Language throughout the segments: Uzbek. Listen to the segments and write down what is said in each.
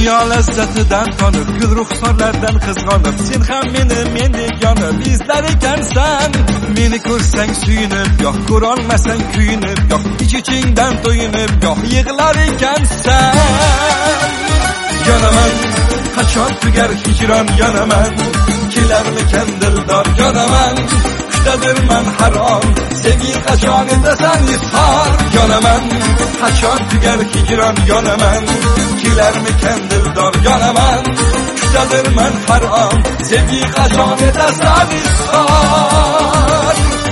Dünya lezzetinden tanıp, gül ruhsarlardan kızganıp, sen hem meni mendek yanıp izler ekansan. Meni ko'rsang suyunib, yo'q ko'rolmasang kuyunib, yo'q ich-ichingdan to'yinib, yo'q yig'lar ekansan. Yonaman, qachon tugar hijron yonaman, kelarmikan dildor yonaman, kutadirman har on, sevgi qachon etasan izhor. Yonaman, qachon tugar hijron yonaman, kelarmikan dildor yonaman, kutadirman har on, sevgi qachon etasan izhor.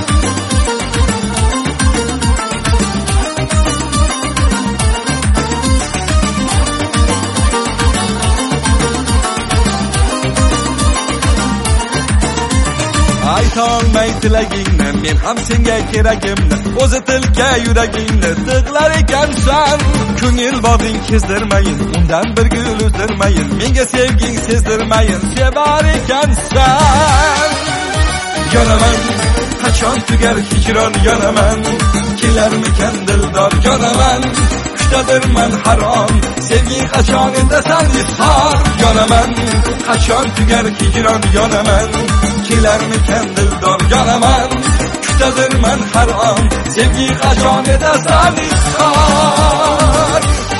Ayta olmay tilagingni, men ham senga keragimni, o'zi tilka yuragingni tig'lar ekansan. Ko'ngil bog'ing kezdirmayin, undan bir gul uzdirmayin, menga sevging sezdirmayin, sevar ekansan. Yonaman, qachon tugar hijron yonaman, kelarmikan dildor yonaman, kutadirman har on, sevgi qachon etasan izhor. Yonaman, qachon tugar hijron yonaman, kelarmikan dildor yonaman, kutadirman har on, sevgi qachon etasan izhor.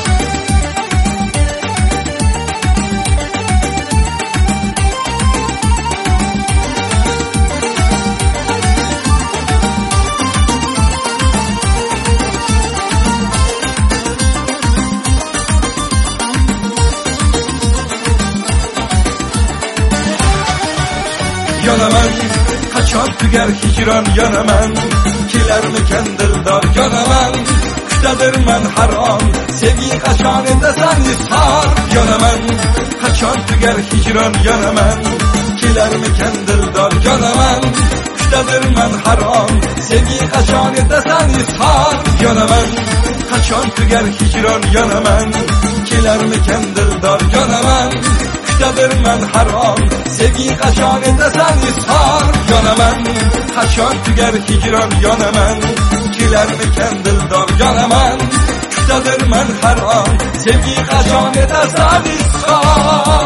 Yonaman, qachon tugar hijron yonaman, kelarmikan dildor yonaman, kutadirman har on, sevgi qachon etasan izhor. Yonaman, qachon tugar hijron yonaman, kelarmikan dildor yonaman, kutadirman har on, sevgi qachon etasan izhor. Yonaman, qachon tugar hijron yonaman, kelarmikan dildor yonaman, kutadirman har on, sevgi qachon etasan izhor. Yonaman, qachon tugar hijron yonaman, kelarmikan dildor yonaman, kutadirman har on, sevgi qachon etasan izhor.